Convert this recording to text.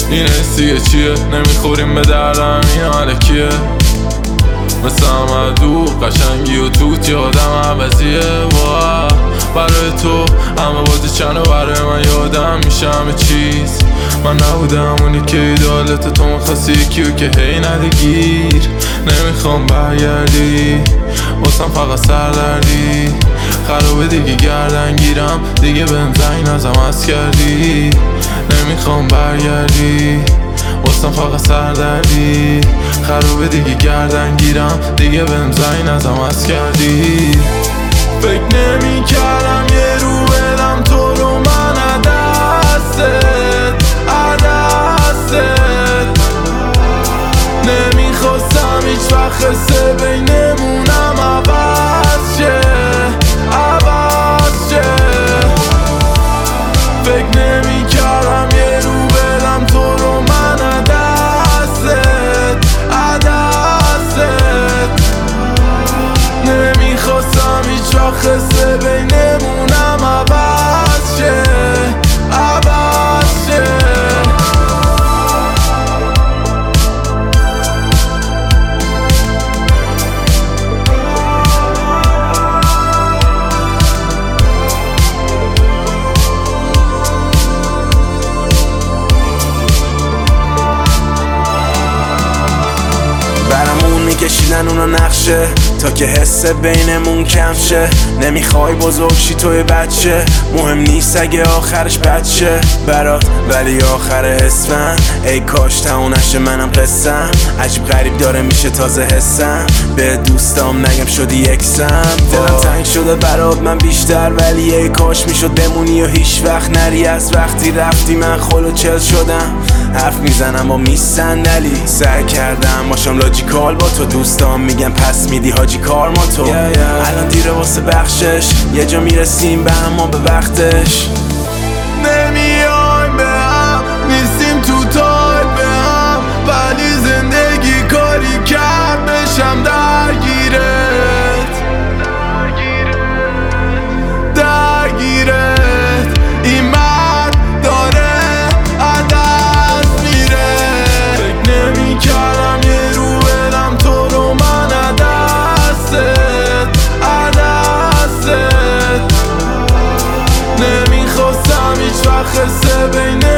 این حسیه چیه؟ نمیخوریم به دردم این علکیه مثل همه قشنگی و توت یادم عوضیه برای تو همه بازی چند و برای من یادم میشه همه چیز من نبودم اونی که ایدالت تو میخواستی یکیو که هی نده گیر نمیخوام برگردی واسم فقط سردردی خرابه دیگه گردن گیرم دیگه بهم زنگ نزم از کردی نمیخوام برگردی واسم فقط سردردی خرابه دیگه گردن گیرم دیگه بهم زنگ نزم از کردی فکر نمی کردم یه رو بدم تو رو من عدستت نمیخواستم هیچ وقت خسته بینمونم عوض شه فکر نمی کردم یه رو بدم تو رو من عدستت نمیخواستم هیچ وقت خسته بینمونم عوض شه برامون میکشیدن اونا نقشه تا که حس بینمون کم شه نمیخوای بزرگ شی توی بچه مهم نیست اگه آخرش بچه برات ولی آخر اسفن ای کاش تمونشه منم قصم عجیب غریب داره میشه تازه حسم به دوستام نگم شدی اکسم دلم تنگ شده برات من بیشتر ولی ای کاش میشد بمونی و هیچ وقت نری از وقتی رفتی من خلو چل شدم حرف میزنم با میز صندلی سعی کردم باشم لاجیکال با تو دوستام میگم پس میدی حاجی کار ما تو الان دیره واسه بخشش یه جا میرسیم به اما به وقتش نمیایم به هم نیستیم تو تایپ به هم ولی زندگی کاری کرد بشم درگیرت این مرد داره عدد میره فکر نمی کردم یه رو بدم تو رو من عدستت نمیخواستم هیچ وقت خسته بینه